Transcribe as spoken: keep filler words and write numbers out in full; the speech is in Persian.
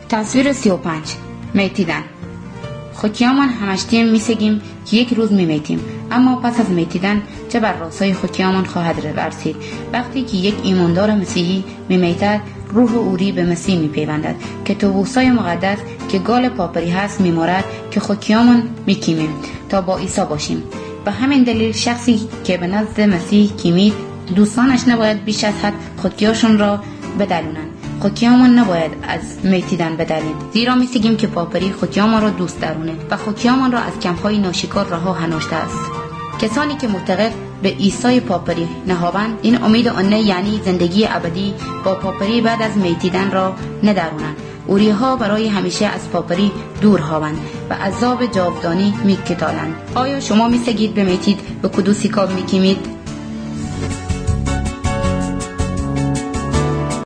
تصویر سی و پنج. میتیدن. خوکیامان همشتیم میسگیم که یک روز میمیتیم، اما پس از میتیدن چه بر راسای خوکیامان خواهد رسید؟ وقتی که یک ایماندار مسیحی میمیتد، روح اوری به مسیح میپیوندد که توبوسای مقدس که گال پاپری هست میمارد که خوکیامان میکیمیم تا با عیسی باشیم. به همین دلیل شخصی که به نزد مسیح کیمید، دوستانش نباید بیش از حد خودکیاشون را بدلونند. خوکیامان نباید از میتیدن بدلیم، زیرا میسگیم که پاپری خوکیامان را دوست دارونه و خوکیامان را از کمپ‌های ناشکار رها هناشته است. کسانی که معتقد به عیسی پاپری نهابند، این امید آنه یعنی زندگی ابدی با پاپری بعد از میتیدن را ندارونند. اوریها برای همیشه از پاپری دور هاوند و عذاب جاودانی میکتالند. آیا شما میسگید به میتید به کدوسی کاب میکیمید؟